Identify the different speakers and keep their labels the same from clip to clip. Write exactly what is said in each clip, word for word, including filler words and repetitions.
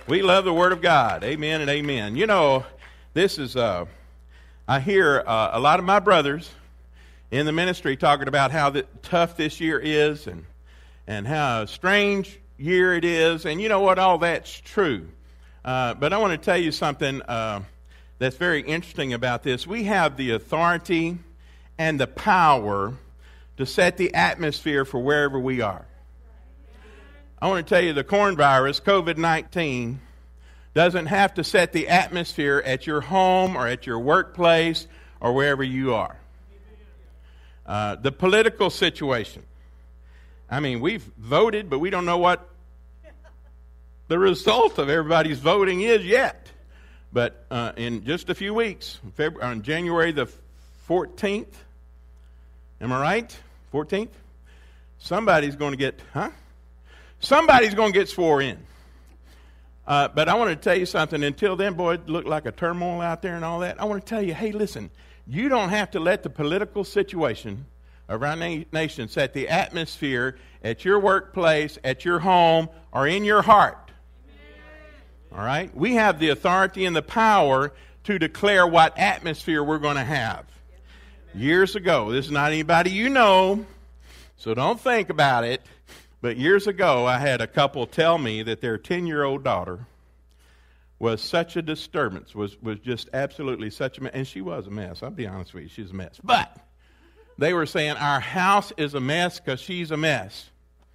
Speaker 1: We love the Word of God. Amen and amen. You know, this is, uh, I hear uh, a lot of my brothers in the ministry talking about how the, tough this year is and, and how strange year it is. And you know what? All that's true. Uh, but I want to tell you something uh, that's very interesting about this. We have the authority and the power to set the atmosphere for wherever we are. I want to tell you the coronavirus, covid nineteen, doesn't have to set the atmosphere at your home or at your workplace or wherever you are. Uh, the political situation. I mean, we've voted, but we don't know what the result of everybody's voting is yet. But uh, in just a few weeks, February, on January the fourteenth, am I right? fourteenth? Somebody's going to get, huh? Somebody's going to get swore in. Uh, but I want to tell you something. Until then, boy, it looked like a turmoil out there and all that. I want to tell you, hey, listen, you don't have to let the political situation of our na- nation set the atmosphere at your workplace, at your home, or in your heart. All right? We have the authority and the power to declare what atmosphere we're going to have. Years ago, this is not anybody you know, so don't think about it. But years ago, I had a couple tell me that their ten-year-old daughter was such a disturbance, was, was just absolutely such a mess. And she was a mess. I'll be honest with you, she's a mess. But they were saying, our house is a mess because she's a mess.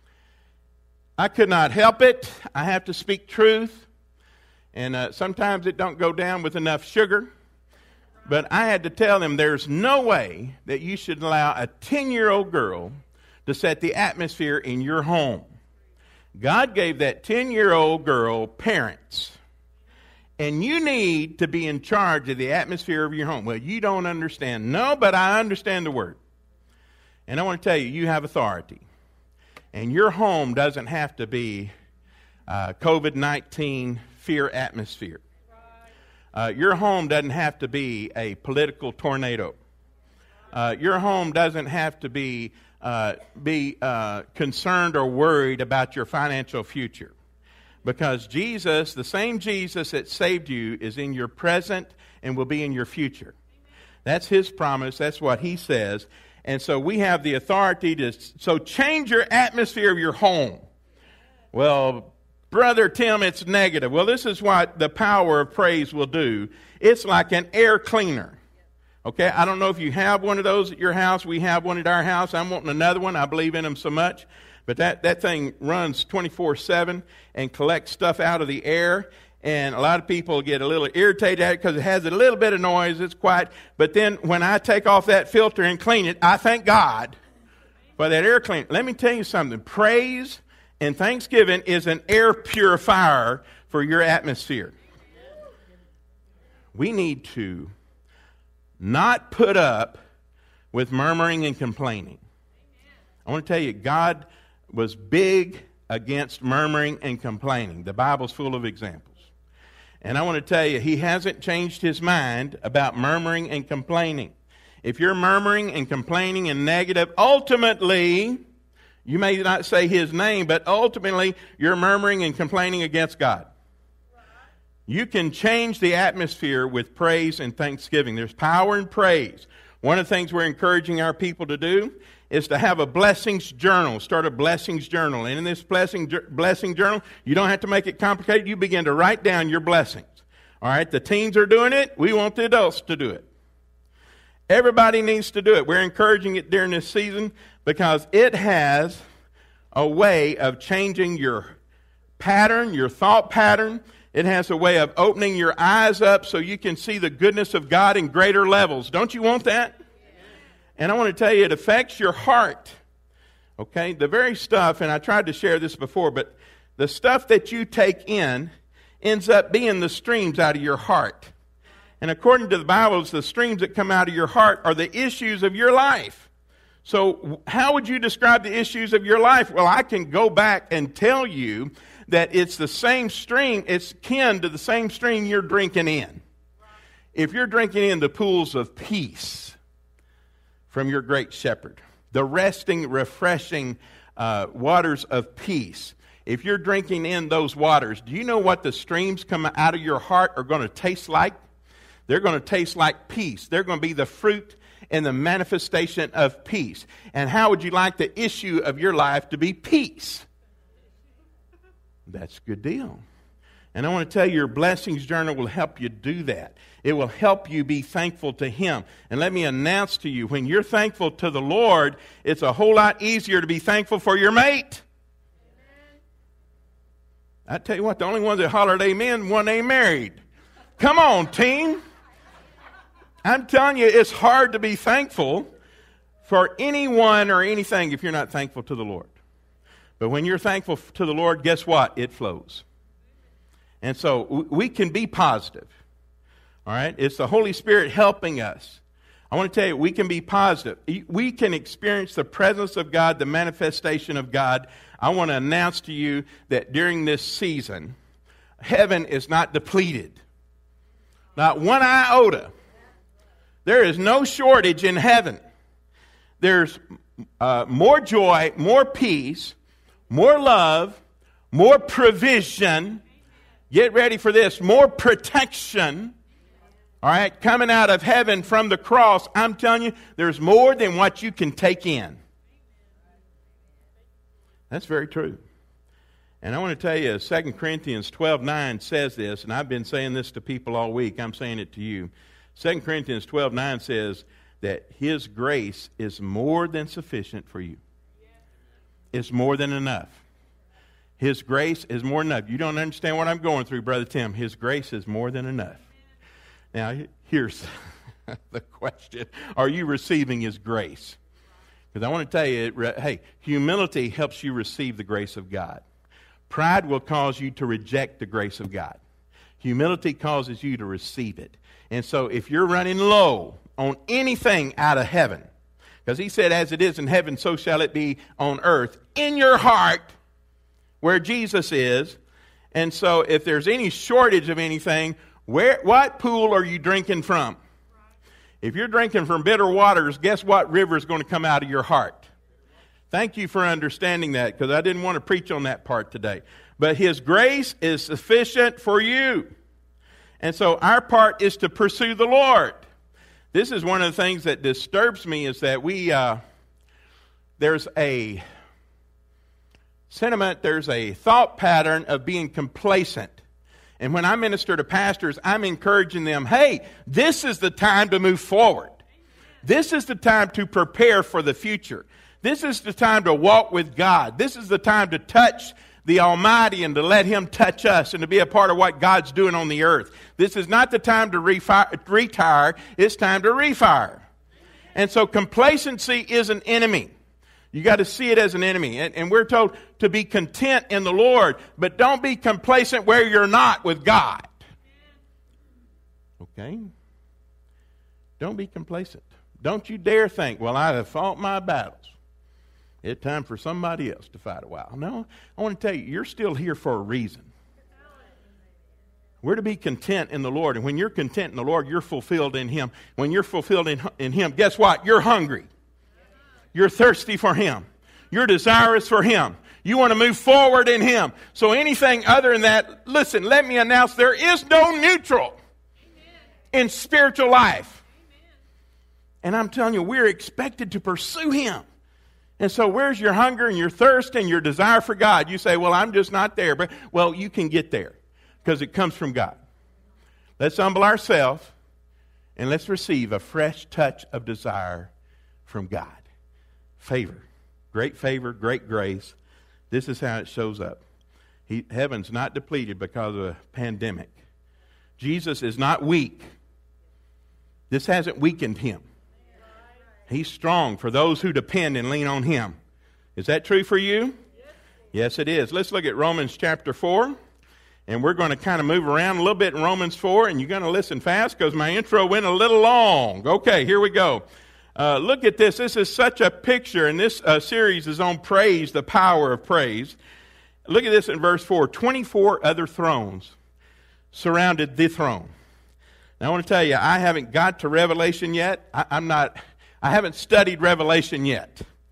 Speaker 1: I could not help it. I have to speak truth. And uh, sometimes it don't go down with enough sugar. But I had to tell them there's no way that you should allow a ten-year-old girl to set the atmosphere in your home. God gave that ten-year-old girl parents. And you need to be in charge of the atmosphere of your home. Well, you don't understand. No, but I understand the word. And I want to tell you, you have authority. And your home doesn't have to be uh, covid nineteen fear atmosphere. Uh, your home doesn't have to be a political tornado. Uh, your home doesn't have to be uh, be uh, concerned or worried about your financial future. Because Jesus, the same Jesus that saved you, is in your present and will be in your future. That's His promise. That's what He says. And so we have the authority to so change your atmosphere of your home. Well, Brother Tim, it's negative. Well, this is what the power of praise will do. It's like an air cleaner. Okay, I don't know if you have one of those at your house. We have one at our house. I'm wanting another one. I believe in them so much. But that, that thing runs twenty-four seven and collects stuff out of the air. And a lot of people get a little irritated at it because it has a little bit of noise. It's quiet. But then when I take off that filter and clean it, I thank God for that air cleaner. Let me tell you something. Praise and thanksgiving is an air purifier for your atmosphere. We need to not put up with murmuring and complaining. I want to tell you, God was big against murmuring and complaining. The Bible's full of examples. And I want to tell you, He hasn't changed His mind about murmuring and complaining. If you're murmuring and complaining and negative, ultimately, you may not say His name, but ultimately, you're murmuring and complaining against God. You can change the atmosphere with praise and thanksgiving. There's power in praise. One of the things we're encouraging our people to do is to have a blessings journal. Start a blessings journal. And in this blessing, blessing journal, you don't have to make it complicated. You begin to write down your blessings. All right, the teens are doing it. We want the adults to do it. Everybody needs to do it. We're encouraging it during this season because it has a way of changing your pattern, your thought pattern. It has a way of opening your eyes up so you can see the goodness of God in greater levels. Don't you want that? And I want to tell you, it affects your heart. Okay? The very stuff, and I tried to share this before, but the stuff that you take in ends up being the streams out of your heart. And according to the Bible, the streams that come out of your heart are the issues of your life. So how would you describe the issues of your life? Well, I can go back and tell you that it's the same stream, it's kin to the same stream you're drinking in. If you're drinking in the pools of peace from your great shepherd, the resting, refreshing uh, waters of peace, if you're drinking in those waters, do you know what the streams coming out of your heart are going to taste like? They're going to taste like peace. They're going to be the fruit and the manifestation of peace. And how would you like the issue of your life to be peace? That's a good deal. And I want to tell you, your blessings journal will help you do that. It will help you be thankful to Him. And let me announce to you, when you're thankful to the Lord, it's a whole lot easier to be thankful for your mate. I tell you what, the only ones that hollered amen, one ain't married. Come on, team. I'm telling you, it's hard to be thankful for anyone or anything if you're not thankful to the Lord. But when you're thankful to the Lord, guess what? It flows. And so we can be positive. All right? It's the Holy Spirit helping us. I want to tell you, we can be positive. We can experience the presence of God, the manifestation of God. I want to announce to you that during this season, heaven is not depleted. Not one iota. There is no shortage in heaven. There's uh, more joy, more peace, more love, more provision. Get ready for this. More protection. All right, coming out of heaven from the cross. I'm telling you, there's more than what you can take in. That's very true. And I want to tell you, Second Corinthians twelve nine says this, and I've been saying this to people all week. I'm saying it to you. Second Corinthians twelve nine says that His grace is more than sufficient for you. It's more than enough. His grace is more than enough. You don't understand what I'm going through, Brother Tim. His grace is more than enough. Now, here's the question. Are you receiving His grace? Because I want to tell you, hey, humility helps you receive the grace of God. Pride will cause you to reject the grace of God. Humility causes you to receive it. And so if you're running low on anything out of heaven, because He said, as it is in heaven, so shall it be on earth, in your heart, where Jesus is. And so if there's any shortage of anything, where what pool are you drinking from? If you're drinking from bitter waters, guess what river is going to come out of your heart? Thank you for understanding that, because I didn't want to preach on that part today. But His grace is sufficient for you. And so our part is to pursue the Lord. This is one of the things that disturbs me, is that we, uh, there's a sentiment, there's a thought pattern of being complacent. And when I minister to pastors, I'm encouraging them, hey, this is the time to move forward. This is the time to prepare for the future. This is the time to walk with God. This is the time to touch the Almighty and to let Him touch us and to be a part of what God's doing on the earth. This is not the time to refi- retire. It's time to refire. And so complacency is an enemy. You got to see it as an enemy. And, and we're told to be content in the Lord, but don't be complacent where you're not with God. Okay? Don't be complacent. Don't you dare think, well, I have fought my battles. It's time for somebody else to fight a while. No, I want to tell you, you're still here for a reason. We're to be content in the Lord. And when you're content in the Lord, you're fulfilled in Him. When you're fulfilled in, in Him, guess what? You're hungry. You're thirsty for Him. You're desirous for Him. You want to move forward in Him. So anything other than that, listen, let me announce, there is no neutral in spiritual life. And I'm telling you, we're expected to pursue Him. And so where's your hunger and your thirst and your desire for God? You say, well, I'm just not there. But well, you can get there because it comes from God. Let's humble ourselves and let's receive a fresh touch of desire from God. Favor. Great favor, great grace. This is how it shows up. He, heaven's not depleted because of a pandemic. Jesus is not weak. This hasn't weakened Him. He's strong for those who depend and lean on Him. Is that true for you? Yes, it is. Let's look at Romans chapter four. And we're going to kind of move around a little bit in Romans four. And you're going to listen fast because my intro went a little long. Okay, here we go. Uh, look at this. This is such a picture. And this uh, series is on praise, the power of praise. Look at this in verse four. twenty-four other thrones surrounded the throne. Now I want to tell you, I haven't got to Revelation yet. I, I'm not... I haven't studied Revelation yet.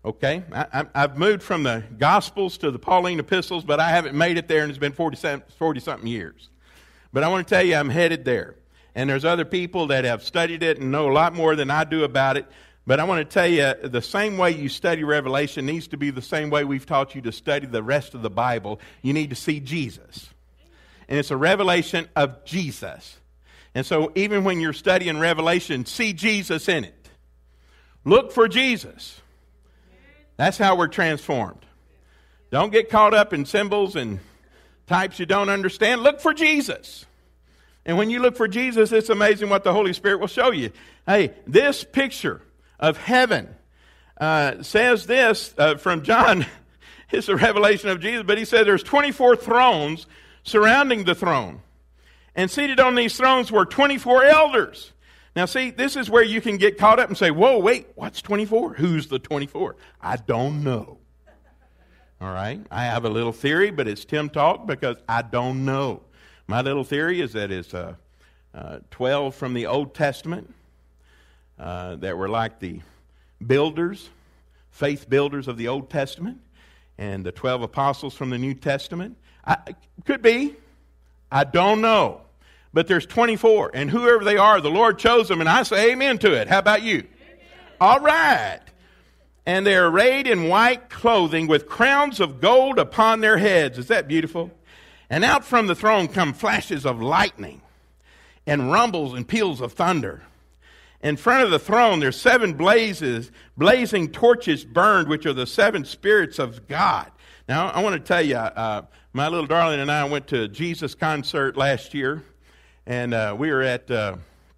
Speaker 1: Okay? I, I, I've moved from the Gospels to the Pauline epistles, but I haven't made it there, and it's been forty-something years. But I want to tell you, I'm headed there. And there's other people that have studied it and know a lot more than I do about it. But I want to tell you, the same way you study Revelation needs to be the same way we've taught you to study the rest of the Bible. You need to see Jesus. And it's a revelation of Jesus. And so even when you're studying Revelation, see Jesus in it. Look for Jesus. That's how we're transformed. Don't get caught up in symbols and types you don't understand. Look for Jesus. And when you look for Jesus, it's amazing what the Holy Spirit will show you. Hey, this picture of heaven uh, says this uh, from John. It's a revelation of Jesus, but he said there's twenty-four thrones surrounding the throne. And seated on these thrones were twenty-four elders. Now see, this is where you can get caught up and say, whoa, wait, what's twenty-four? Who's the twenty-four? I don't know. All right? I have a little theory, but it's Tim talk because I don't know. My little theory is that it's uh, uh, twelve from the Old Testament uh, that were like the builders, faith builders of the Old Testament, and the twelve apostles from the New Testament. I, could be. I don't know. But there's twenty-four, and whoever they are, the Lord chose them, and I say amen to it. How about you? Amen. All right. And they're arrayed in white clothing with crowns of gold upon their heads. Is that beautiful? And out from the throne come flashes of lightning and rumbles and peals of thunder. In front of the throne there's seven blazes, blazing torches burned, which are the seven spirits of God. Now, I want to tell you, uh, my little darling and I went to a Jesus concert last year, and uh, we were at uh,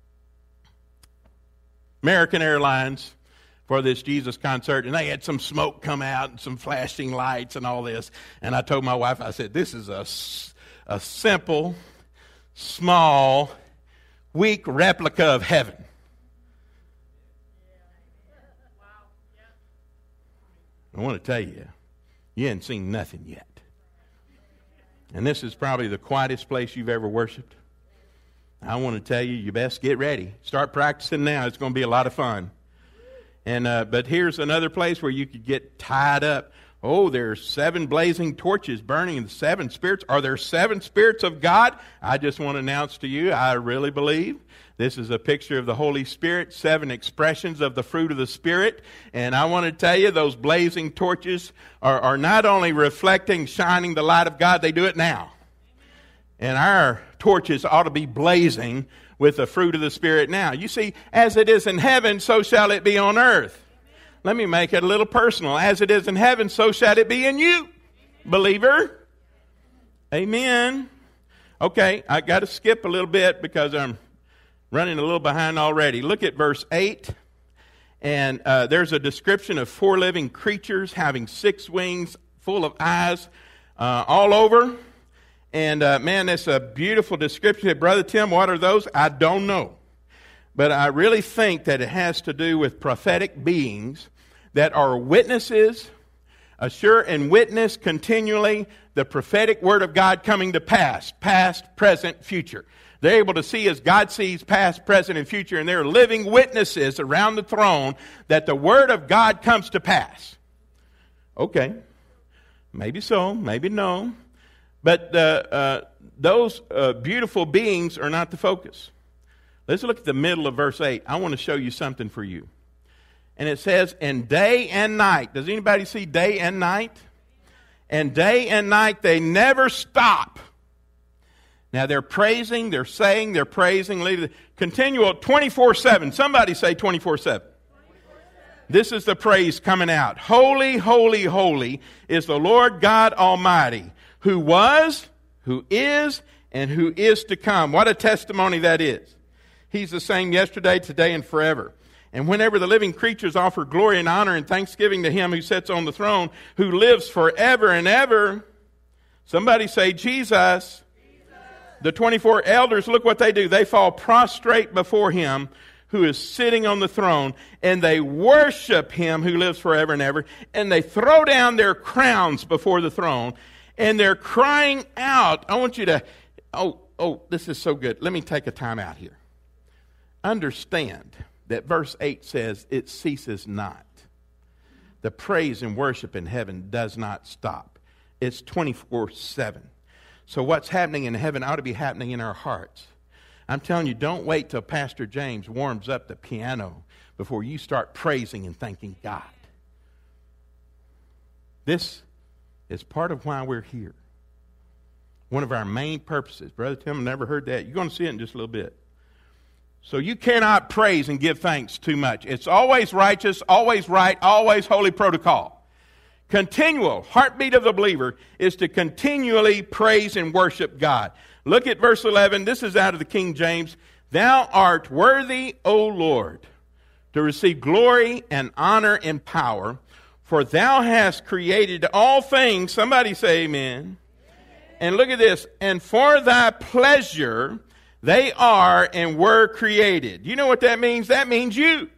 Speaker 1: American Airlines for this Jesus concert, and they had some smoke come out and some flashing lights and all this. And I told my wife, I said, this is a, a simple, small, weak replica of heaven. I want to tell you, you haven't seen nothing yet. And this is probably the quietest place you've ever worshiped. I want to tell you, you best get ready. Start practicing now. It's going to be a lot of fun. And uh, but here's another place where you could get tied up. Oh, there's seven blazing torches burning in the seven spirits. Are there seven spirits of God? I just want to announce to you, I really believe this is a picture of the Holy Spirit, seven expressions of the fruit of the Spirit. And I want to tell you, those blazing torches are, are not only reflecting, shining the light of God, they do it now. And our torches ought to be blazing with the fruit of the Spirit now. You see, as it is in heaven, so shall it be on earth. Let me make it a little personal. As it is in heaven, so shall it be in you, believer. Amen. Okay, I got to skip a little bit because I'm running a little behind already. Look at verse eight. And uh, there's a description of four living creatures having six wings, full of eyes uh, all over. And, uh, man, that's a beautiful description. Brother Tim, what are those? I don't know. But I really think that it has to do with prophetic beings that are witnesses, assure and witness continually the prophetic word of God coming to pass, past, present, future. They're able to see as God sees past, present, and future, and they're living witnesses around the throne that the word of God comes to pass. Okay. Maybe so, maybe no. But uh, uh, those uh, beautiful beings are not the focus. Let's look at the middle of verse eight. I want to show you something for you. And it says, and day and night. Does anybody see day and night? And day and night they never stop. Now they're praising, they're saying, they're praising. Continual twenty-four seven. Somebody say twenty-four seven. This is the praise coming out. Holy, holy, holy is the Lord God Almighty, who was, who is, and who is to come. What a testimony that is. He's the same yesterday, today, and forever. And whenever the living creatures offer glory and honor and thanksgiving to him who sits on the throne, who lives forever and ever, somebody say Jesus. Jesus. The twenty-four elders, look what they do. They fall prostrate before him who is sitting on the throne, and they worship him who lives forever and ever, and they throw down their crowns before the throne, and they're crying out. I want you to, oh, oh, this is so good. Let me take a time out here. Understand that verse eight says it ceases not. The praise and worship in heaven does not stop. It's twenty-four seven. So what's happening in heaven ought to be happening in our hearts. I'm telling you, don't wait till Pastor James warms up the piano before you start praising and thanking God. This is part of why we're here. One of our main purposes. Brother Tim, I never heard that. You're going to see it in just a little bit. So you cannot praise and give thanks too much. It's always righteous, always right, always holy protocol. Continual heartbeat of the believer is to continually praise and worship God. Look at verse eleven. This is out of the King James. Thou art worthy, O Lord, to receive glory and honor and power, for thou hast created all things. Somebody say amen. Amen. And look at this. And for thy pleasure they are and were created. You know what that means? That means you. Amen.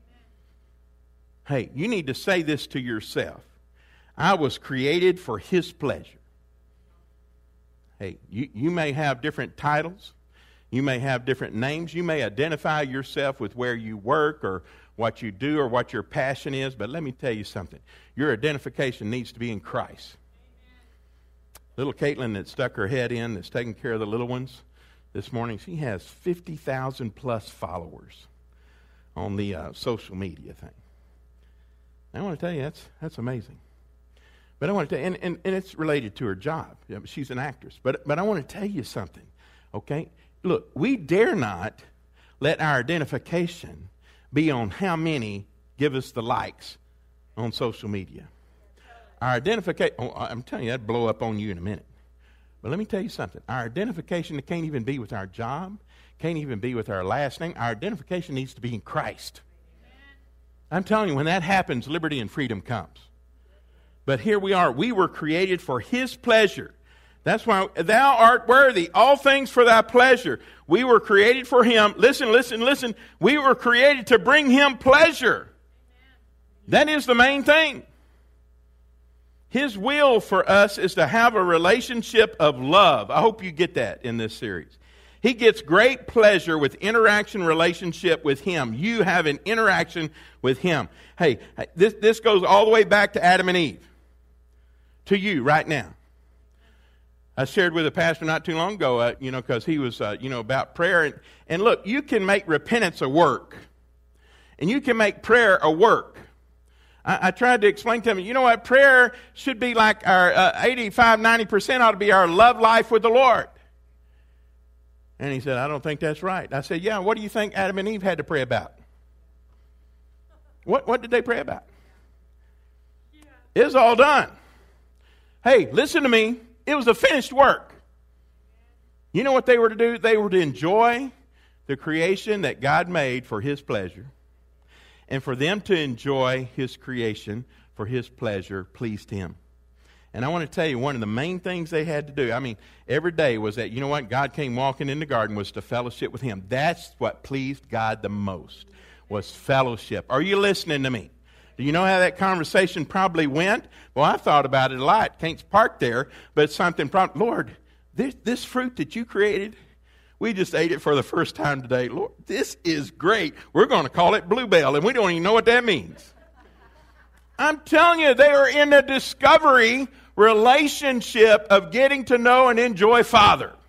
Speaker 1: Hey, you need to say this to yourself. I was created for His pleasure. Hey, you, you may have different titles. You may have different names. You may identify yourself with where you work or what you do or what your passion is. But let me tell you something. Your identification needs to be in Christ. Little Caitlin that stuck her head in, that's taking care of the little ones this morning, she has fifty thousand plus followers on the uh, social media thing. I want to tell you, that's that's amazing. But I want to tell you, and, and, and it's related to her job. Yeah, she's an actress. But but I want to tell you something, okay? Look, we dare not let our identification be on how many give us the likes on social media. Our identification, oh, I'm telling you, that'd blow up on you in a minute. But let me tell you something. Our identification can't even be with our job, can't even be with our last name. Our identification needs to be in Christ. I'm telling you, when that happens, liberty and freedom comes. But here we are. We were created for His pleasure. That's why thou art worthy. All things for thy pleasure. We were created for Him. Listen, listen, listen. We were created to bring Him pleasure. That is the main thing. His will for us is to have a relationship of love. I hope you get that in this series. He gets great pleasure with interaction relationship with Him. You have an interaction with Him. Hey, this, this goes all the way back to Adam and Eve. To you right now. I shared with a pastor not too long ago, uh, you know, because he was, uh, you know, about prayer. And, and look, you can make repentance a work. And you can make prayer a work. I, I tried to explain to him, you know what, prayer should be like our uh, eighty-five, ninety percent ought to be our love life with the Lord. And he said, I don't think that's right. I said, yeah, what do you think Adam and Eve had to pray about? What, what did they pray about? Yeah. It's all done. Hey, listen to me. It was a finished work. You know what they were to do? They were to enjoy the creation that God made for His pleasure. And for them to enjoy His creation for His pleasure pleased Him. And I want to tell you, one of the main things they had to do, I mean, every day was that, you know what, God came walking in the garden was to fellowship with Him. That's what pleased God the most, was fellowship. Are you listening to me? Do you know how that conversation probably went? Well, I thought about it a lot. Can't park there, but something probably, Lord, this, this fruit that you created, we just ate it for the first time today. Lord, this is great. We're going to call it Bluebell, and we don't even know what that means. I'm telling you, they are in a discovery relationship of getting to know and enjoy Father. Amen.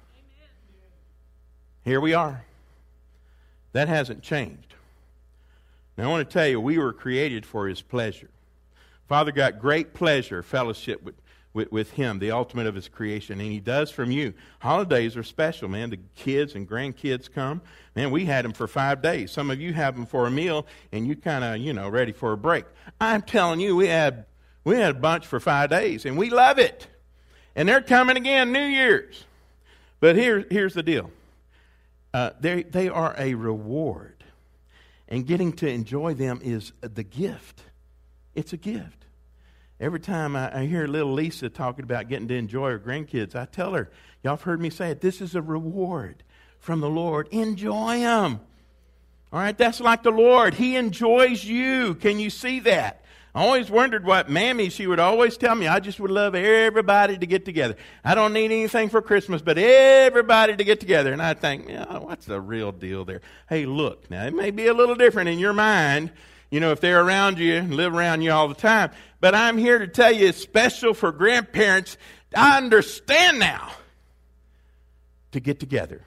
Speaker 1: Here we are. That hasn't changed. Now, I want to tell you, we were created for His pleasure. Father got great pleasure, fellowship with, with, with Him, the ultimate of His creation, and He does from you. Holidays are special, man. The kids and grandkids come. Man, we had them for five days. Some of you have them for a meal, and you kind of, you know, ready for a break. I'm telling you, we had, we had a bunch for five days, and we love it. And they're coming again, New Year's. But here, here's the deal. Uh, they, they are a reward. And getting to enjoy them is the gift. It's a gift. Every time I, I hear little Lisa talking about getting to enjoy her grandkids, I tell her, y'all have heard me say it, this is a reward from the Lord. Enjoy them. All right, that's like the Lord. He enjoys you. Can you see that? I always wondered what Mammy, she would always tell me, I just would love everybody to get together. I don't need anything for Christmas, but everybody to get together. And I think, yeah, what's the real deal there? Hey, look, now it may be a little different in your mind you know, if they're around you and live around you all the time. But I'm here to tell you it's special for grandparents. I understand now to get together.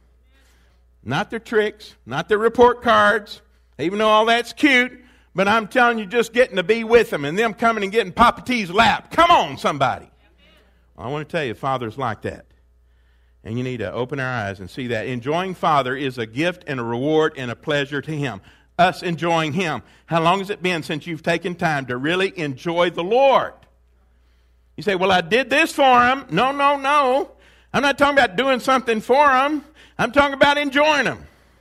Speaker 1: Not their tricks, not their report cards, even though all that's cute. But I'm telling you, just getting to be with them and them coming and getting Papa T's lap. Come on, somebody. I want to tell you, Father's like that. And you need to open our eyes and see that. Enjoying Father is a gift and a reward and a pleasure to Him. Us enjoying Him. How long has it been since you've taken time to really enjoy the Lord? You say, well, I did this for Him. No, no, no. I'm not talking about doing something for Him. I'm talking about enjoying Him.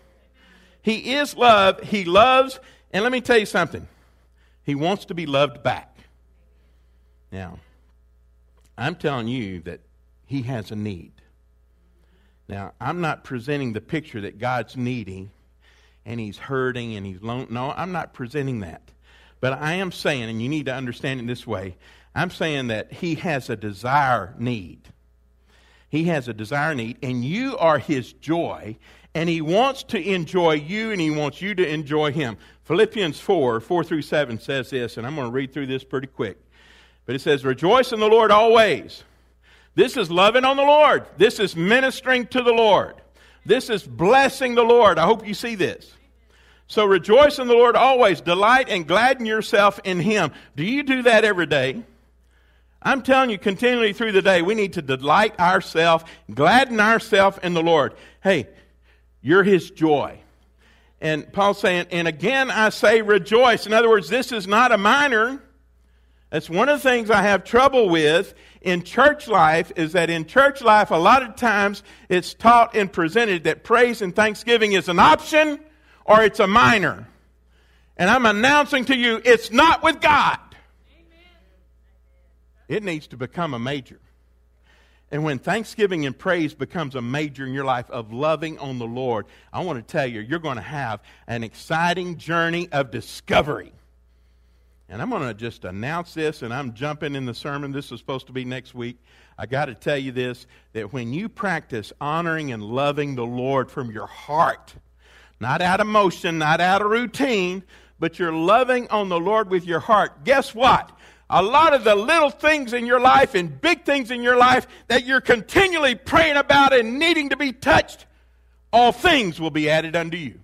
Speaker 1: He is love. He loves. And let me tell you something. He wants to be loved back. Now, I'm telling you that He has a need. Now, I'm not presenting the picture that God's needy and He's hurting and He's lonely. No, I'm not presenting that. But I am saying, and you need to understand it this way, I'm saying that He has a desire need. He has a desire need, and you are His joy, and He wants to enjoy you, and He wants you to enjoy Him. Philippians four, four through seven says this, and I'm going to read through this pretty quick. But it says, rejoice in the Lord always. This is loving on the Lord. This is ministering to the Lord. This is blessing the Lord. I hope you see this. So rejoice in the Lord always. Delight and gladden yourself in Him. Do you do that every day? I'm telling you, continually through the day, we need to delight ourselves, gladden ourselves in the Lord. Hey, you're His joy. And Paul's saying, and again I say rejoice. In other words, this is not a minor. That's one of the things I have trouble with in church life, is that in church life, a lot of times it's taught and presented that praise and thanksgiving is an option or it's a minor. And I'm announcing to you, it's not with God. It needs to become a major. And when thanksgiving and praise becomes a major in your life of loving on the Lord, I want to tell you, you're going to have an exciting journey of discovery. And I'm going to just announce this, and I'm jumping in the sermon. This is supposed to be next week. I got to tell you this, that when you practice honoring and loving the Lord from your heart, not out of motion, not out of routine, but you're loving on the Lord with your heart, guess what? A lot of the little things in your life and big things in your life that you're continually praying about and needing to be touched, all things will be added unto you.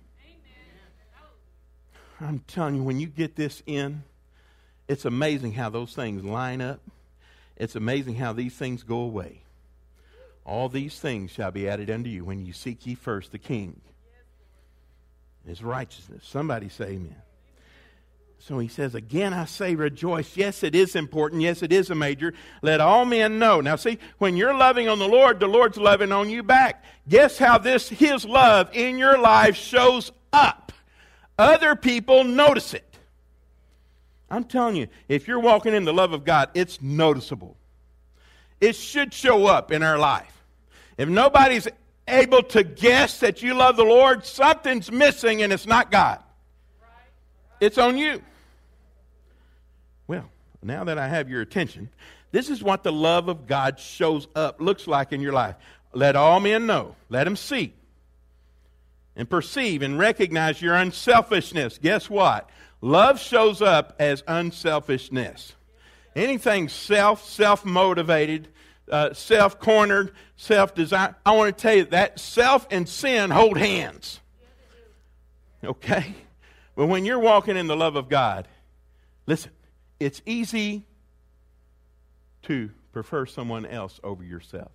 Speaker 1: Amen. I'm telling you, when you get this in, it's amazing how those things line up. It's amazing how these things go away. All these things shall be added unto you when you seek ye first the King. His righteousness. Somebody say amen. So he says, again I say rejoice. Yes, it is important. Yes, it is a major. Let all men know. Now see, when you're loving on the Lord, the Lord's loving on you back. Guess how this His love in your life shows up? Other people notice it. I'm telling you, if you're walking in the love of God, it's noticeable. It should show up in our life. If nobody's able to guess that you love the Lord, something's missing and it's not God. It's on you. Well, now that I have your attention, this is what the love of God shows up, looks like in your life. Let all men know. Let them see and perceive and recognize your unselfishness. Guess what? Love shows up as unselfishness. Anything self, self-motivated, uh, self-cornered, self-designed, I want to tell you that self and sin hold hands. Okay? But when you're walking in the love of God, listen, it's easy to prefer someone else over yourself.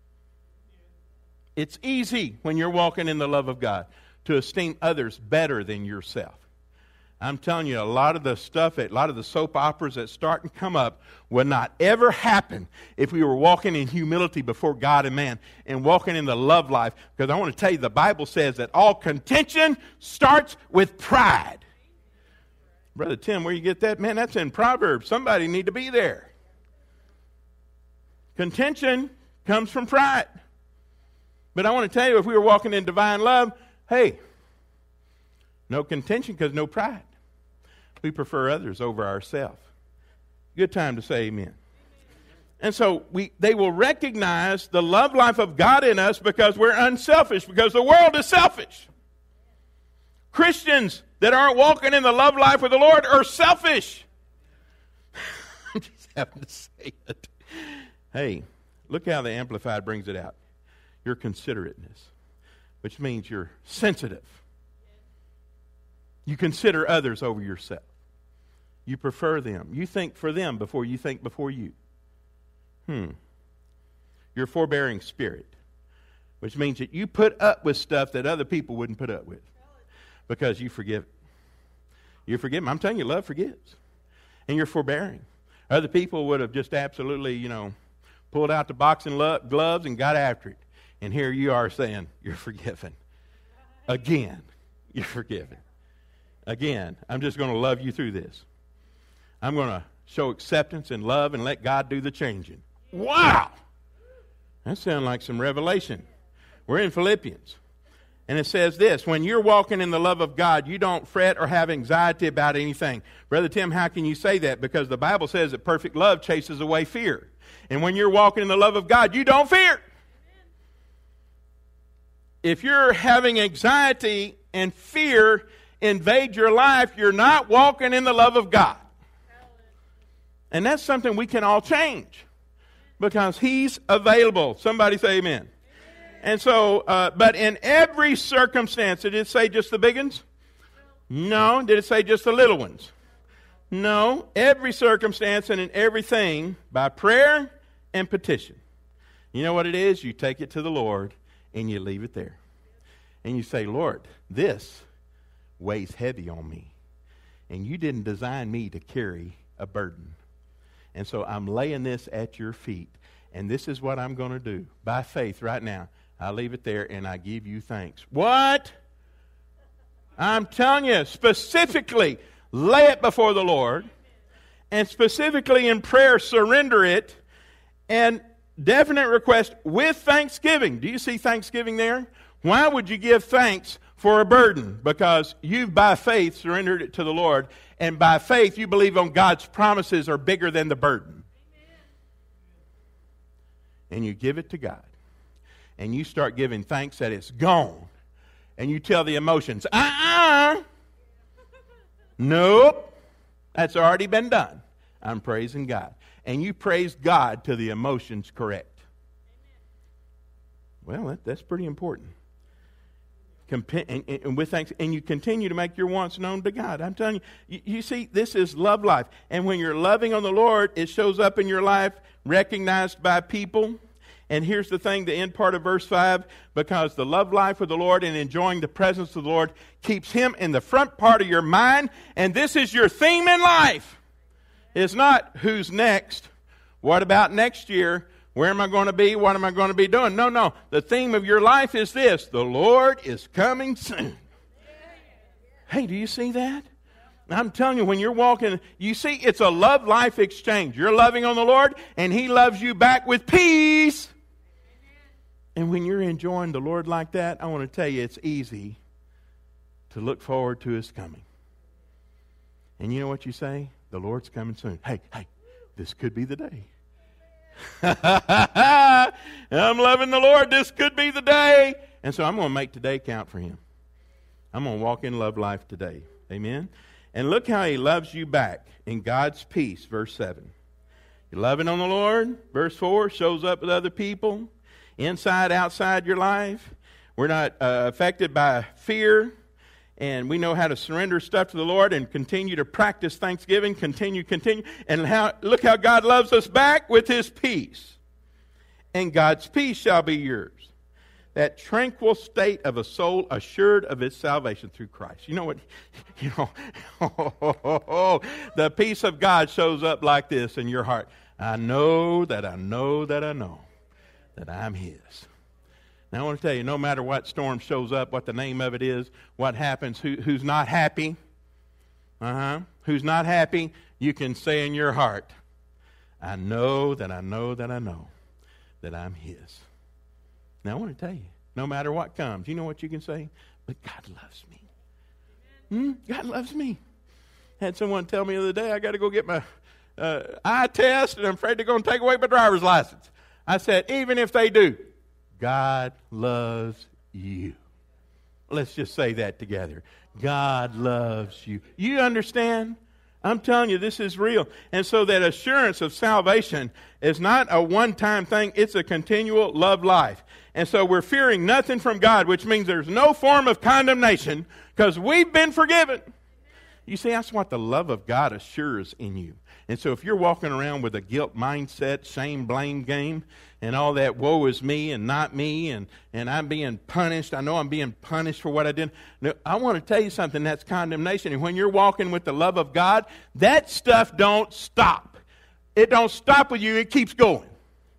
Speaker 1: It's easy when you're walking in the love of God to esteem others better than yourself. I'm telling you, a lot of the stuff, a lot of the soap operas that start and come up would not ever happen if we were walking in humility before God and man and walking in the love life. Because I want to tell you, the Bible says that all contention starts with pride. Brother Tim, where you get that? Man, that's in Proverbs. Somebody need to be there. Contention comes from pride. But I want to tell you, if we were walking in divine love, hey, no contention because no pride. We prefer others over ourselves. Good time to say amen. And so we, they will recognize the love life of God in us because we're unselfish, because the world is selfish. Christians that aren't walking in the love life with the Lord are selfish. I'm just having to say it. Hey, look how the Amplified brings it out. Your considerateness, which means you're sensitive. You consider others over yourself. You prefer them. You think for them before you think before you. Hmm. Your forbearing spirit, which means that you put up with stuff that other people wouldn't put up with because you forgive it. You forgive them. I'm telling you, love forgives. And you're forbearing. Other people would have just absolutely, you know, pulled out the boxing lo- gloves and got after it. And here you are saying, you're forgiven. Again, you're forgiven. Again, I'm just going to love you through this. I'm going to show acceptance and love and let God do the changing. Wow! That sounds like some revelation. We're in Philippians. And it says this, when you're walking in the love of God, you don't fret or have anxiety about anything. Brother Tim, how can you say that? Because the Bible says that perfect love chases away fear. And when you're walking in the love of God, you don't fear. If you're having anxiety and fear invade your life, you're not walking in the love of God. And that's something we can all change because He's available. Somebody say amen. And so, uh, but in every circumstance, did it say just the big ones? No. Did it say just the little ones? No. Every circumstance and in everything by prayer and petition. You know what it is? You take it to the Lord and you leave it there. And you say, Lord, this weighs heavy on me. And you didn't design me to carry a burden. And so I'm laying this at your feet. And this is what I'm going to do. By faith right now, I leave it there and I give you thanks. What? I'm telling you, specifically, lay it before the Lord. And specifically in prayer, surrender it. And definite request with thanksgiving. Do you see thanksgiving there? Why would you give thanks for a burden? Because you've by faith surrendered it to the Lord. And by faith you believe on God's promises are bigger than the burden. Amen. And you give it to God. And you start giving thanks that it's gone. And you tell the emotions, uh-uh. Nope. That's already been done. I'm praising God. And you praise God till the emotions correct. Amen. Well, that, that's pretty important. Compa- and, and, and with thanks, and you continue to make your wants known to God. I'm telling you, you, you see, this is love life. And when you're loving on the Lord, it shows up in your life, recognized by people. And here's the thing, the end part of verse five, because the love life with the Lord and enjoying the presence of the Lord keeps Him in the front part of your mind, and this is your theme in life. It's not who's next, what about next year, where am I going to be, what am I going to be doing? No, no, the theme of your life is this, the Lord is coming soon. Hey, do you see that? I'm telling you, when you're walking, you see, it's a love life exchange. You're loving on the Lord, and He loves you back with peace. And when you're enjoying the Lord like that, I want to tell you, it's easy to look forward to His coming. And you know what you say? The Lord's coming soon. Hey, hey, this could be the day. I'm loving the Lord. This could be the day. And so I'm going to make today count for Him. I'm going to walk in love life today. Amen? And look how He loves you back in God's peace, verse seven. You're loving on the Lord, verse four, shows up with other people. Inside, outside your life. We're not uh, affected by fear. And we know how to surrender stuff to the Lord and continue to practice thanksgiving. Continue, continue. And how, look how God loves us back with His peace. And God's peace shall be yours. That tranquil state of a soul assured of its salvation through Christ. You know what? You know, oh, oh, oh, oh. The peace of God shows up like this in your heart. I know that I know that I know. that I'm His. Now I want to tell you, no matter what storm shows up, what the name of it is, what happens, who, who's not happy, uh-huh, who's not happy, you can say in your heart, I know that I know that I know that I'm His. Now I want to tell you, no matter what comes, you know what you can say? But God loves me. Hmm? God loves me. Had someone tell me the other day, I got to go get my uh, eye test, and I'm afraid they're going to take away my driver's license. I said, even if they do, God loves you. Let's just say that together. God loves you. You understand? I'm telling you, this is real. And so that assurance of salvation is not a one-time thing. It's a continual love life. And so we're fearing nothing from God, which means there's no form of condemnation because we've been forgiven. You see, that's what the love of God assures in you. And so if you're walking around with a guilt mindset, shame, blame game, and all that woe is me and not me, and, and I'm being punished, I know I'm being punished for what I did. No, I want to tell you something, that's condemnation. And when you're walking with the love of God, that stuff don't stop. It don't stop with you, it keeps going.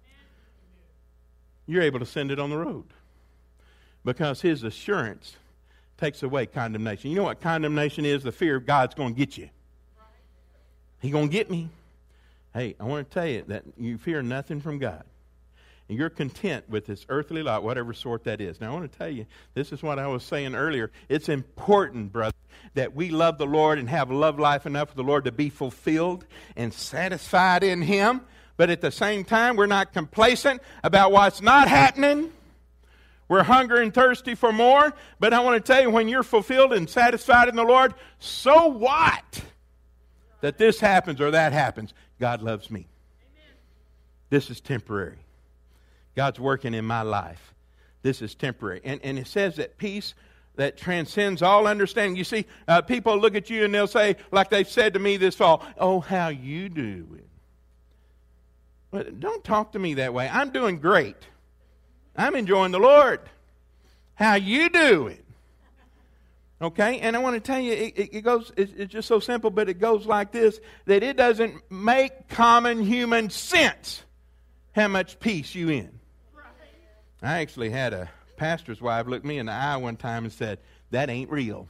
Speaker 1: You're able to send it on the road because His assurance takes away condemnation. You know what condemnation is? The fear of God's going to get you. He's going to get me. Hey, I want to tell you that you fear nothing from God. And you're content with this earthly life, whatever sort that is. Now, I want to tell you, this is what I was saying earlier. It's important, brother, that we love the Lord and have love life enough for the Lord to be fulfilled and satisfied in Him. But at the same time, we're not complacent about what's not happening. We're hungry and thirsty for more. But I want to tell you, when you're fulfilled and satisfied in the Lord, so what that this happens or that happens? God loves me. Amen. This is temporary. God's working in my life. This is temporary. And, and it says that peace that transcends all understanding. You see, uh, people look at you and they'll say, like they've said to me this fall, oh, how you doing? But don't talk to me that way. I'm doing great. I'm enjoying the Lord. How you doing? Okay, and I want to tell you, it, it goes. It's, it's just so simple, but it goes like this: that it doesn't make common human sense how much peace you in. I actually had a pastor's wife look me in the eye one time and said, "That ain't real.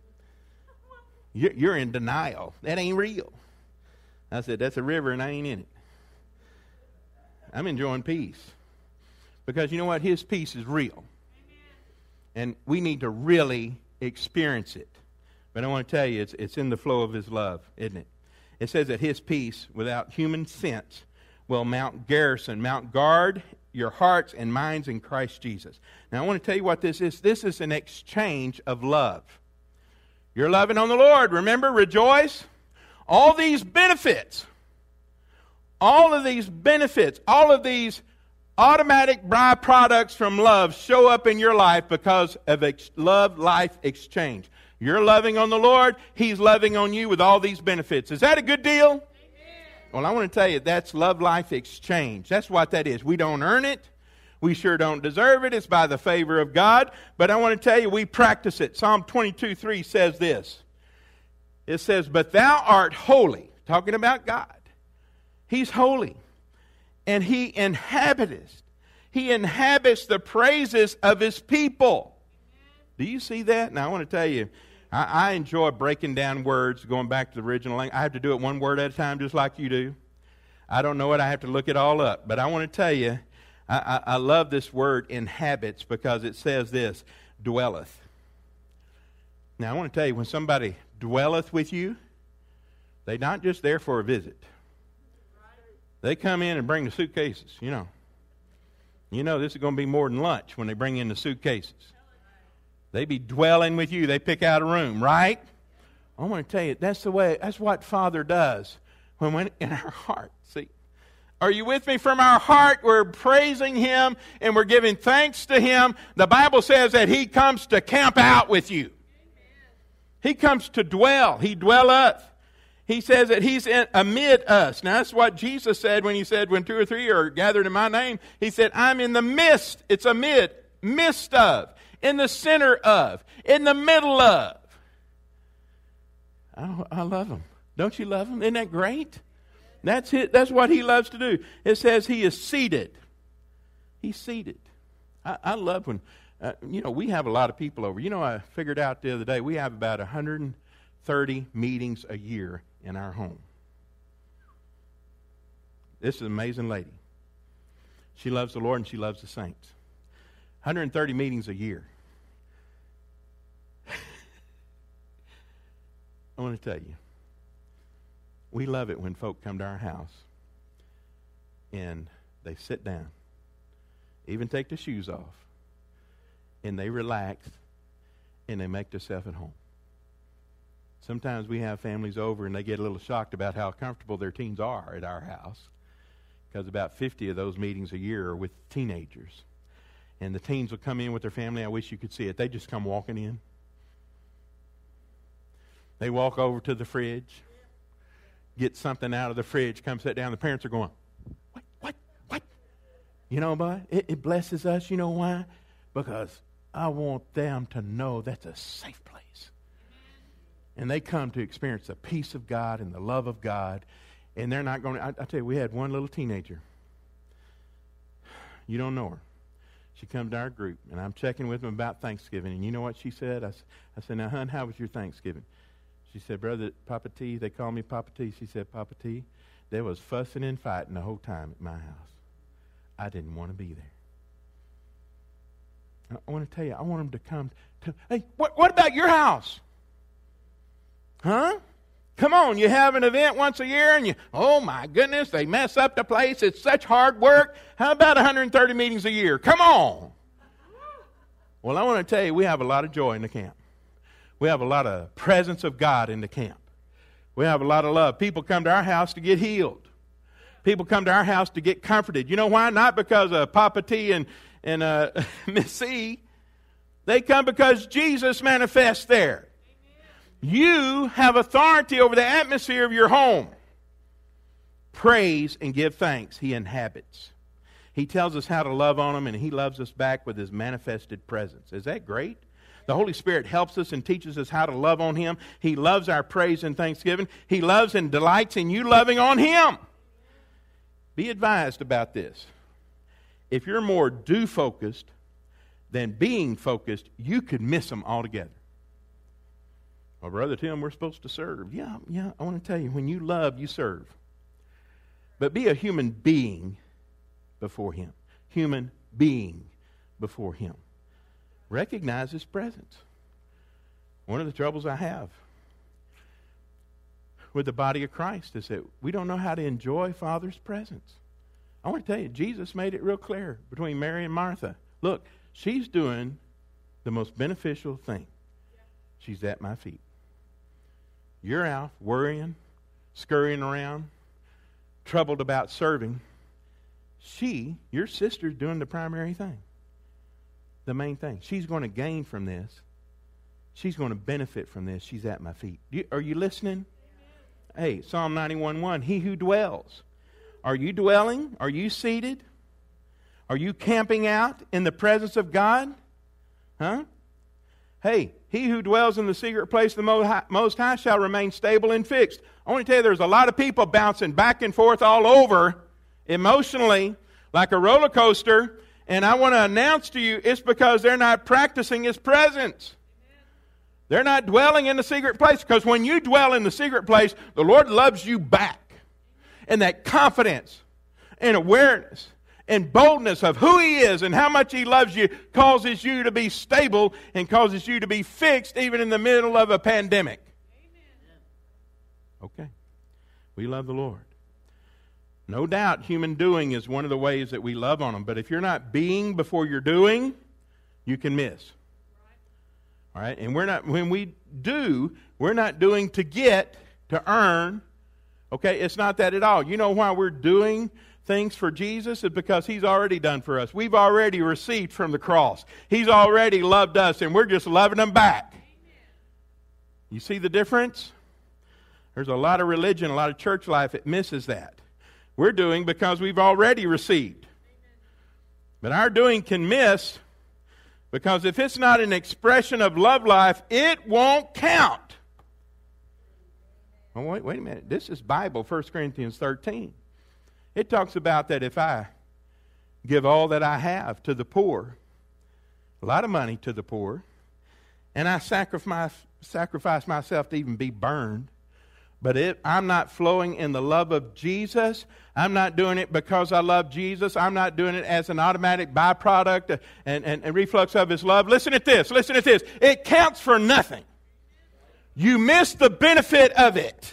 Speaker 1: You're, you're in denial. That ain't real." I said, "That's a river, and I ain't in it. I'm enjoying peace." Because you know what? His peace is real. Amen. And we need to really experience it. But I want to tell you, it's, it's in the flow of His love, isn't it? It says that His peace, without human sense, will mount garrison, mount guard your hearts and minds in Christ Jesus. Now, I want to tell you what this is. This is an exchange of love. You're loving on the Lord. Remember, rejoice. All these benefits, all of these benefits, all of these automatic byproducts from love show up in your life because of ex- love life exchange. You're loving on the Lord. He's loving on you with all these benefits. Is that a good deal? Amen. Well, I want to tell you, that's love life exchange. That's what that is. We don't earn it. We sure don't deserve it. It's by the favor of God. But I want to tell you, we practice it. Psalm twenty-two three says this. It says, "But thou art holy," talking about God. He's holy. "And He inhabiteth." He inhabits the praises of His people. Do you see that? Now, I want to tell you, I, I enjoy breaking down words, going back to the original language. I have to do it one word at a time, just like you do. I don't know it. I have to look it all up. But I want to tell you, I, I, I love this word inhabits because it says this, dwelleth. Now, I want to tell you, when somebody dwelleth with you, they're not just there for a visit. They come in and bring the suitcases, you know. You know this is going to be more than lunch when they bring in the suitcases. They be dwelling with you. They pick out a room, right? I want to tell you, that's the way, that's what Father does when we're in our heart. See, are you with me? From our heart, we're praising Him and we're giving thanks to Him. The Bible says that He comes to camp out with you. He comes to dwell. He dwelleth. He says that He's in, amid us. Now, that's what Jesus said when He said, when two or three are gathered in my name. He said, I'm in the midst. It's amid, midst of, in the center of, in the middle of. I, I love Him. Don't you love Him? Isn't that great? That's it. That's what He loves to do. It says He is seated. He's seated. I, I love when, uh, you know, we have a lot of people over. You know, I figured out the other day, we have about one hundred thirty meetings a year in our home. This is an amazing lady. She loves the Lord and she loves the saints. one hundred thirty meetings a year. I want to tell you, we love it when folk come to our house and they sit down, even take their shoes off, and they relax, and they make themselves at home. Sometimes we have families over and they get a little shocked about how comfortable their teens are at our house, because about fifty of those meetings a year are with teenagers. And the teens will come in with their family. I wish you could see it. They just come walking in. They walk over to the fridge, get something out of the fridge, come sit down. The parents are going, what, what, what? You know, but it, it blesses us. You know why? Because I want them to know that's a safe place. And they come to experience the peace of God and the love of God. And they're not going to, I, I tell you, we had one little teenager. You don't know her. She come to our group, and I'm checking with them about Thanksgiving. And you know what she said? I, I said, now, hon, how was your Thanksgiving? She said, Brother Papa T, they call me Papa T. She said, Papa T, there was fussing and fighting the whole time at my house. I didn't want to be there. I want to tell you, I want them to come to, hey, what, what about your house? Huh? Come on, you have an event once a year and you, oh my goodness, they mess up the place. It's such hard work. How about one hundred thirty meetings a year? Come on. Well, I want to tell you, we have a lot of joy in the camp. We have a lot of presence of God in the camp. We have a lot of love. People come to our house to get healed. People come to our house to get comforted. You know why? Not because of Papa T and, and uh, Miss C. They come because Jesus manifests there. You have authority over the atmosphere of your home. Praise and give thanks. He inhabits. He tells us how to love on Him, and He loves us back with His manifested presence. Is that great? The Holy Spirit helps us and teaches us how to love on Him. He loves our praise and thanksgiving. He loves and delights in you loving on Him. Be advised about this. If you're more do-focused than being focused, you could miss them altogether. Well, Brother Tim, we're supposed to serve. Yeah, yeah, I want to tell you, when you love, you serve. But be a human being before Him. Human being before Him. Recognize His presence. One of the troubles I have with the body of Christ is that we don't know how to enjoy Father's presence. I want to tell you, Jesus made it real clear between Mary and Martha. Look, she's doing the most beneficial thing. She's at my feet. You're out worrying, scurrying around, troubled about serving. She, your sister's doing the primary thing. The main thing. She's going to gain from this. She's going to benefit from this. She's at my feet. You, are you listening? Amen. Hey, Psalm ninety-one one, He who dwells. Are you dwelling? Are you seated? Are you camping out in the presence of God? Huh? Hey, he who dwells in the secret place of the Most High shall remain stable and fixed. I want to tell you, there's a lot of people bouncing back and forth all over emotionally like a roller coaster. And I want to announce to you, it's because they're not practicing His presence. They're not dwelling in the secret place. Because when you dwell in the secret place, the Lord loves you back. And that confidence and awareness and boldness of who He is and how much He loves you causes you to be stable and causes you to be fixed even in the middle of a pandemic. Amen. Okay. We love the Lord. No doubt human doing is one of the ways that we love on Him. But if you're not being before you're doing, you can miss. All right? And we're not, when we do, we're not doing to get, to earn. Okay? It's not that at all. You know why we're doing things for Jesus? Is because He's already done for us. We've already received from the cross. He's already loved us, and we're just loving Him back. You see the difference? There's a lot of religion, a lot of church life that misses that. We're doing because we've already received. But our doing can miss because if it's not an expression of love life, it won't count. Well, wait, wait a minute. This is Bible, First Corinthians thirteen. It talks about that if I give all that I have to the poor, a lot of money to the poor, and I sacrifice, sacrifice myself to even be burned, but if I'm not flowing in the love of Jesus, I'm not doing it because I love Jesus. I'm not doing it as an automatic byproduct and, and, and reflux of His love. Listen at this. Listen at this. It counts for nothing. You miss the benefit of it.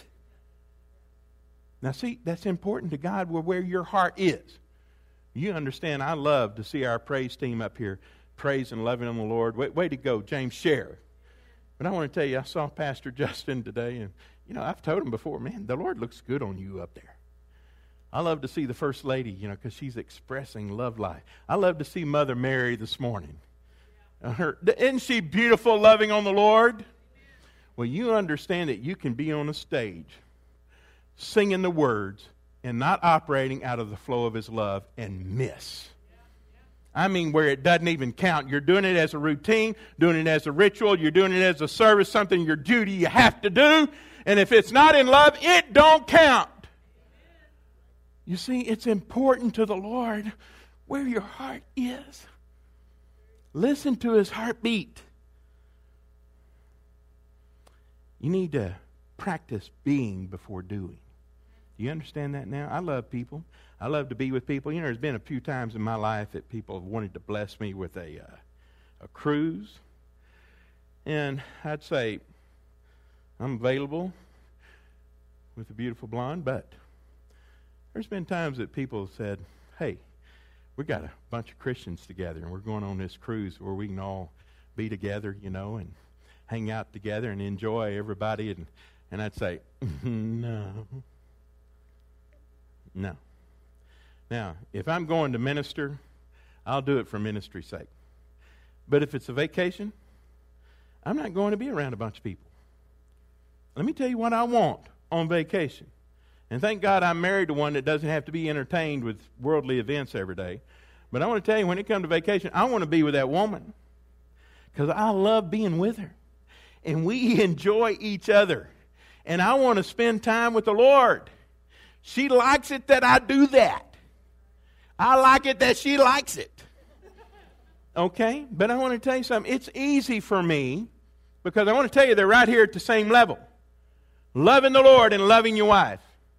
Speaker 1: Now see, that's important to God where, where your heart is. You understand, I love to see our praise team up here praising and loving on the Lord. Way, way to go, James Sherry. But I want to tell you, I saw Pastor Justin today, and, you know, I've told him before, man, the Lord looks good on you up there. I love to see the First Lady, you know, because she's expressing love life. I love to see Mother Mary this morning. Uh, her, isn't she beautiful, loving on the Lord? Well, you understand that you can be on a stage singing the words and not operating out of the flow of His love and miss. I mean, where it doesn't even count. You're doing it as a routine, doing it as a ritual, you're doing it as a service, something your duty you have to do. And if it's not in love, it don't count. You see, it's important to the Lord where your heart is. Listen to His heartbeat. You need to practice being before doing. Do you understand that now? I love people. I love to be with people. You know, there's been a few times in my life that people have wanted to bless me with a uh, a cruise. And I'd say, I'm available with a beautiful blonde, but there's been times that people have said, hey, we got a bunch of Christians together, and we're going on this cruise where we can all be together, you know, and hang out together and enjoy everybody. And, and I'd say, no. No. Now, if I'm going to minister, I'll do it for ministry's sake. But if it's a vacation, I'm not going to be around a bunch of people. Let me tell you what I want on vacation. And thank God I'm married to one that doesn't have to be entertained with worldly events every day. But I want to tell you, when it comes to vacation, I want to be with that woman. Because I love being with her. And we enjoy each other. And I want to spend time with the Lord. She likes it that I do that. I like it that she likes it. Okay? But I want to tell you something. It's easy for me because I want to tell you they're right here at the same level. Loving the Lord and loving your wife.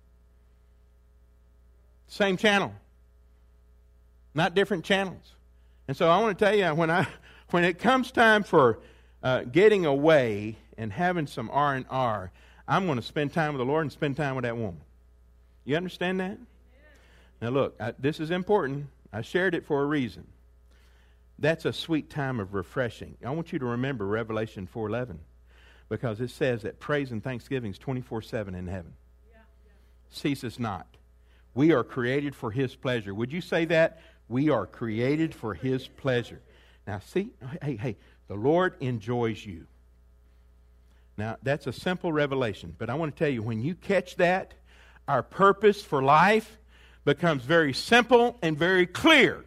Speaker 1: Same channel. Not different channels. And so I want to tell you, when I when it comes time for uh, getting away and having some R and R, I'm going to spend time with the Lord and spend time with that woman. You understand that? Now look, I, this is important. I shared it for a reason. That's a sweet time of refreshing. I want you to remember Revelation four eleven, because it says that praise and thanksgiving is twenty-four seven in heaven. Yeah, yeah. Ceases not. We are created for His pleasure. Would you say that? We are created for His pleasure. Now see, hey, hey, the Lord enjoys you. Now that's a simple revelation, but I want to tell you, when you catch that, our purpose for life becomes very simple and very clear.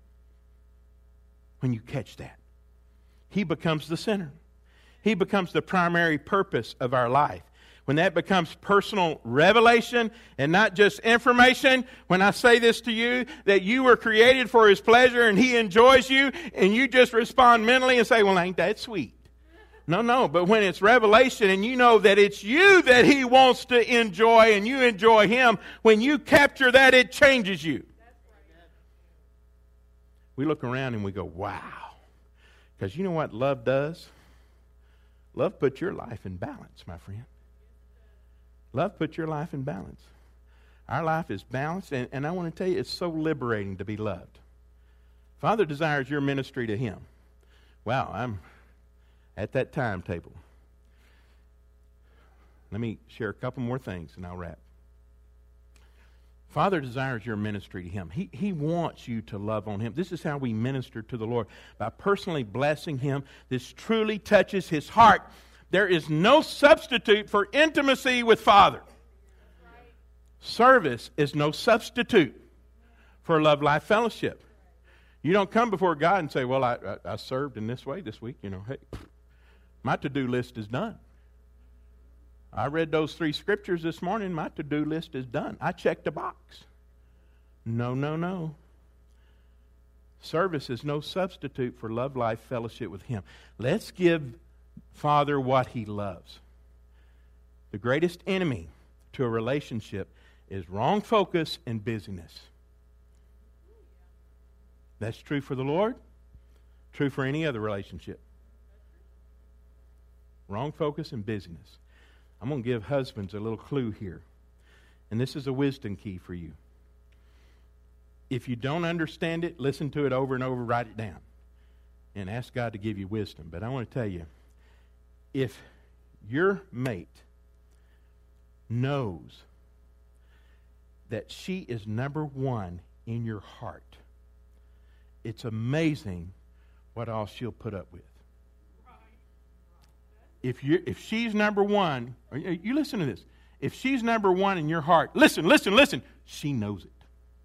Speaker 1: When you catch that, He becomes the center. He becomes the primary purpose of our life. When that becomes personal revelation and not just information, when I say this to you, that you were created for His pleasure and He enjoys you, and you just respond mentally and say, well, ain't that sweet? No, no, but when it's revelation and you know that it's you that He wants to enjoy and you enjoy Him, when you capture that, it changes you. We look around and we go, wow. Because you know what love does? Love puts your life in balance, my friend. Love puts your life in balance. Our life is balanced, and, and I want to tell you, it's so liberating to be loved. Father desires your ministry to Him. Wow, I'm at that timetable. Let me share a couple more things, and I'll wrap. Father desires your ministry to Him. He, he wants you to love on Him. This is how we minister to the Lord, by personally blessing Him. This truly touches His heart. There is no substitute for intimacy with Father. Right. Service is no substitute for Love Life Fellowship. You don't come before God and say, well, I, I, I served in this way this week. You know, hey, my to-do list is done. I read those three scriptures this morning. My to-do list is done. I checked a box. No, no, no. Service is no substitute for Love Life Fellowship with Him. Let's give Father what He loves. The greatest enemy to a relationship is wrong focus and busyness. That's true for the Lord, true for any other relationship. Wrong focus and busyness. I'm going to give husbands a little clue here. And this is a wisdom key for you. If you don't understand it, listen to it over and over, write it down. And ask God to give you wisdom. But I want to tell you, if your mate knows that she is number one in your heart, it's amazing what all she'll put up with. If you if she's number one, you listen to this. If she's number one in your heart, listen, listen, listen. She knows it.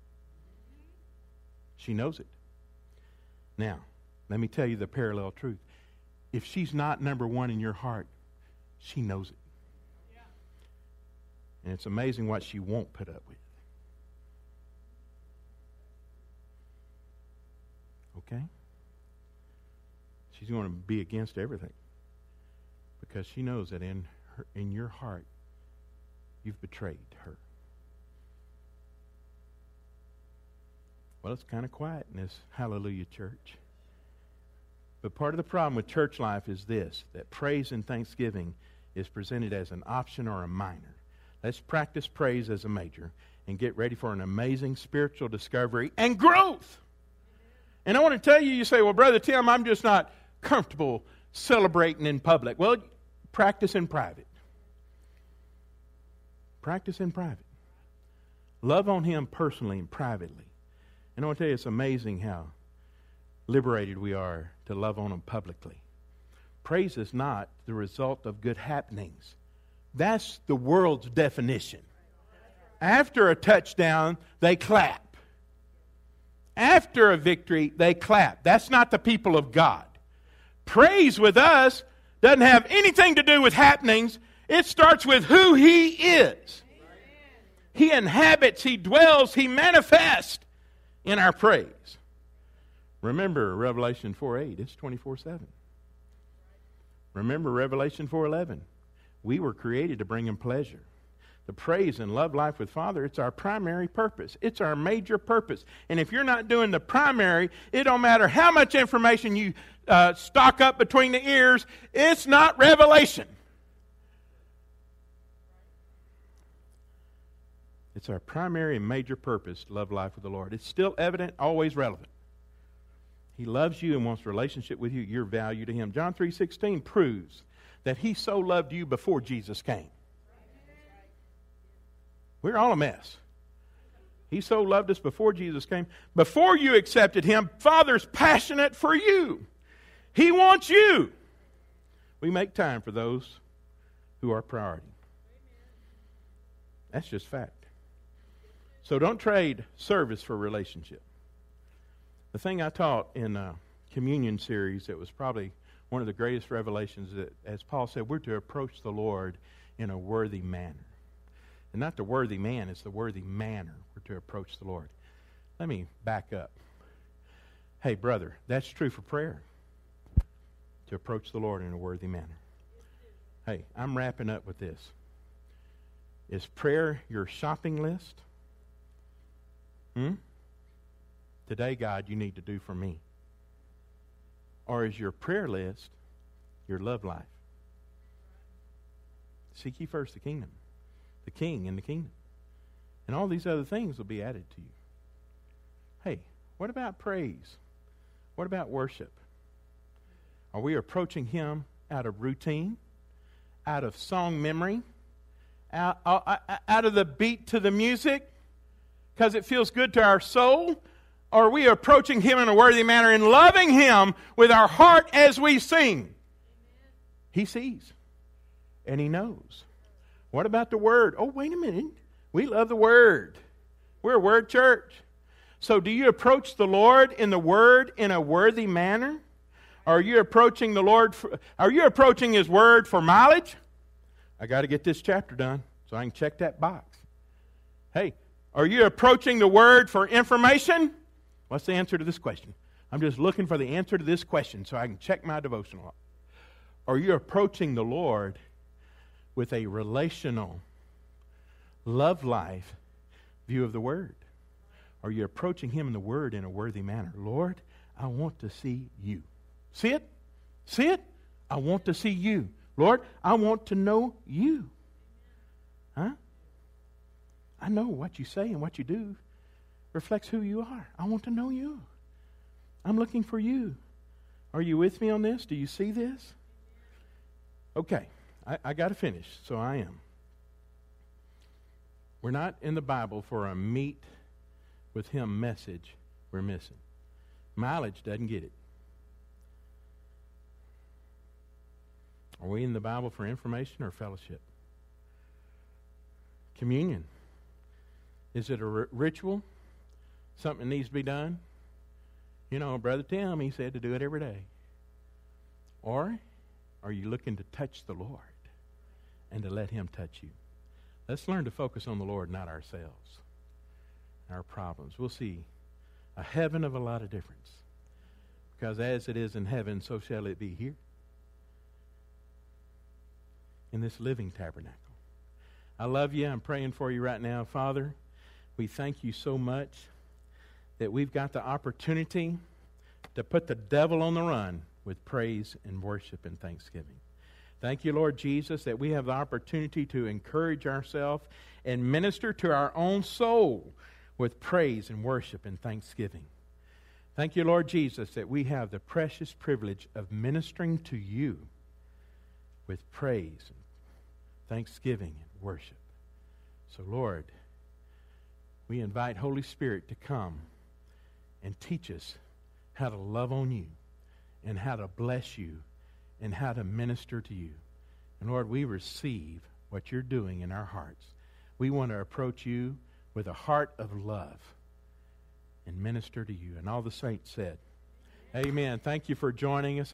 Speaker 1: She knows it. Now, let me tell you the parallel truth. If she's not number one in your heart, she knows it. Yeah. And it's amazing what she won't put up with. Okay? She's going to be against everything. Because she knows that in her, in your heart, you've betrayed her. Well, it's kind of quiet in this Hallelujah church. But part of the problem with church life is this, that praise and thanksgiving is presented as an option or a minor. Let's practice praise as a major and get ready for an amazing spiritual discovery and growth. And I want to tell you, you say, well, Brother Tim, I'm just not comfortable celebrating in public. Well, practice in private. Practice in private. Love on Him personally and privately. And I want to tell you, it's amazing how liberated we are to love on Him publicly. Praise is not the result of good happenings. That's the world's definition. After a touchdown, they clap. After a victory, they clap. That's not the people of God. Praise with us doesn't have anything to do with happenings. It starts with who He is. He inhabits, He dwells, He manifests in our praise. Remember Revelation four eight, it's twenty-four seven. Remember Revelation four eleven. We were created to bring Him pleasure. The praise and love life with Father, it's our primary purpose. It's our major purpose. And if you're not doing the primary, it don't matter how much information you uh, stock up between the ears, it's not revelation. It's our primary and major purpose, love life with the Lord. It's still evident, always relevant. He loves you and wants a relationship with you. Your value to Him. John three sixteen proves that He so loved you before Jesus came. We're all a mess. He so loved us before Jesus came. Before you accepted Him, Father's passionate for you. He wants you. We make time for those who are priority. That's just fact. So don't trade service for relationship. The thing I taught in a communion series that was probably one of the greatest revelations that, as Paul said, we're to approach the Lord in a worthy manner. And not the worthy man, it's the worthy manner we're to approach the Lord. Let me back up. Hey, brother, that's true for prayer. To approach the Lord in a worthy manner. Hey, I'm wrapping up with this. Is prayer your shopping list? Hmm? Today, God, you need to do for me. Or is your prayer list your love life? Seek ye first the kingdom, the King and the kingdom. And all these other things will be added to you. Hey, what about praise? What about worship? Are we approaching Him out of routine, out of song memory, out, out, out of the beat to the music, because it feels good to our soul? Or are we approaching Him in a worthy manner and loving Him with our heart as we sing? Amen. He sees and He knows. What about the Word? Oh, wait a minute. We love the Word. We're a Word church. So do you approach the Lord in the Word in a worthy manner? Are you approaching the Lord, for, are you approaching His Word for mileage? I got to get this chapter done so I can check that box. Hey, are you approaching the Word for information? What's the answer to this question? I'm just looking for the answer to this question so I can check my devotional. Are you approaching the Lord with a relational, love life view of the Word? Are you approaching Him in the Word in a worthy manner? Lord, I want to see you. See it? See it? I want to see you. Lord, I want to know you. Huh? I know what you say and what you do reflects who you are. I want to know you. I'm looking for you. Are you with me on this? Do you see this? Okay, I, I got to finish, so I am. We're not in the Bible for a meet with him message we're missing. Mileage doesn't get it. Are we in the Bible for information or fellowship? Communion. Is it a r- ritual? Something that needs to be done? You know, Brother Tim, he said to do it every day. Or are you looking to touch the Lord and to let him touch you? Let's learn to focus on the Lord, not ourselves, our problems. We'll see a heaven of a lot of difference. Because as it is in heaven, so shall it be here. In this living tabernacle. I love you. I'm praying for you right now. Father, we thank you so much that we've got the opportunity to put the devil on the run with praise and worship and thanksgiving. Thank you, Lord Jesus, that we have the opportunity to encourage ourselves and minister to our own soul with praise and worship and thanksgiving. Thank you, Lord Jesus, that we have the precious privilege of ministering to you with praise and thanksgiving and worship. So, Lord, we invite Holy Spirit to come and teach us how to love on you and how to bless you and how to minister to you. And, Lord, we receive what you're doing in our hearts. We want to approach you with a heart of love and minister to you. And all the saints said, amen. Thank you for joining us.